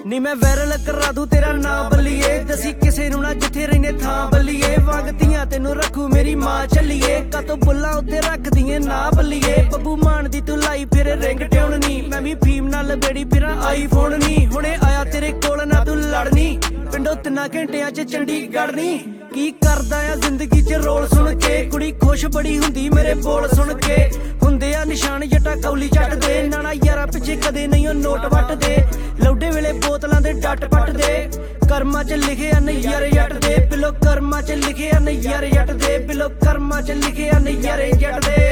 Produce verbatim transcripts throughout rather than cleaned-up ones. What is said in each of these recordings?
ਨੀ मैं वायरल करा दूं तेरा नां बल्लिए दसी किसे नूं ना जिथे रहने थां बल्लिए वगदियां तेनू रखू मेरी मां चलिए कातो बुल्ला उत्ते रख दिए ना बल्लिए बब्बू मान दी तू लाई फिर रिंग ट्यून नी मैं भी फीम नाल बेड़ी फिरां आईफोन नी हुणे आया तेरे कोल ना तू लड़नी पिंडों तिन्ना घंटियां च चंडीगढ़ नी की करदा आ जिंदगी च रोल सुन के कुड़ी खुश बड़ी हुंदी मेरे बोल सुन के हुंदे आ निशान जट्टा कौली जट दे नाना यारा पिछे कदे नहीं नोट वट दे लौडे वेले बोतलां दे डट पट दे कर्मा च लिखे आ नैयारे जट दे बिलो कर्मा च लिखे आ नैयारे जट दे बिलो कर्मा च लिखे आ नैयारे जट दे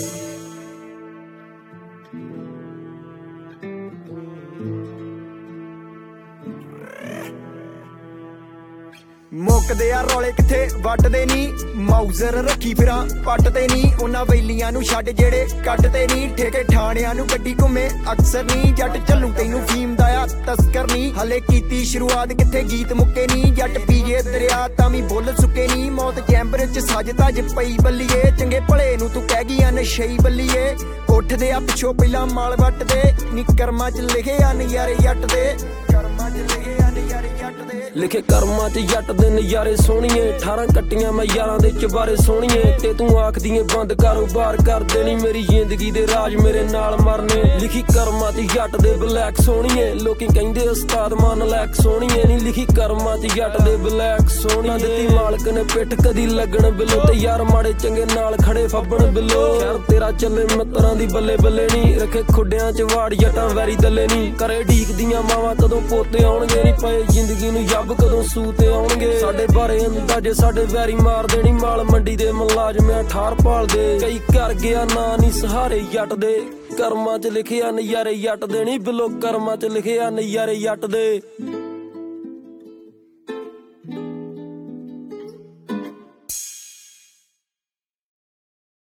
मुकदे आ रौले किथे वटदे नी माउजर रखी फिरां पटदे नी उन्हां वेलियां नूं छड्ड जेड़े कटदे नी ठेके ठाणियां नूं गड्डी घुमे अक्सर नी जट चलू तैनूं फीम दा आ तस्कर नी हले कीती शुरुआत किथे गीत मुक्के नी जट पीए दरिया तां वी बुੱਲ सुक्के नी मौत चैंबर च सज तज पई बल्लीए चंगे भले नूं तूं कह गई आ नशई बल्लीए उठदे आ पिछों पहिलां माल वटदे नी कर्मां च लिखे आ नज़ारे जट दे कर्मां च लिखे आ नज़ारे जट दे लिखे कर्मां च जट दे नज़ारे सोहणीए अठारह कट्टियां मैं यारां दे चबारे सोहणीए ते तू आखदी बंद कारोबार कर देनी मेरी जिंदगी दे राज मेरे नाल मरने लिखी कर्मां च जट दे ब्लैक सोहणीए लोकी कहंदे उस्ताद मान लैक सोहणीए नी लिखी कर्मां च जट दे ब्लैक सोहणीए दित्ती मालक ने पिठ कदी लगण बिलो ते यार माड़े चंगे नाल खड़े फब्बण बिलो खैर तेरा चले मित्तरां दी बल्ले बल्ले नी रखे खुड्डियां च वाड़ जटां वैरी दल्ले नी करे ढीकदियां मावां कदों पोते आउणगे नी पए जिंदगी नूं जब कदों सूते आउणगे साडे बारे अंदाजे साडे वैरी मार देनी माल मंडी दे मुलाजमे ठार भाल दे कई कर गया ना नी सहारे जट दे कर्मां च लिखिया नज़ारे जट दे नी बिलो कर्मां च लिखिया नज़ारे जट दे।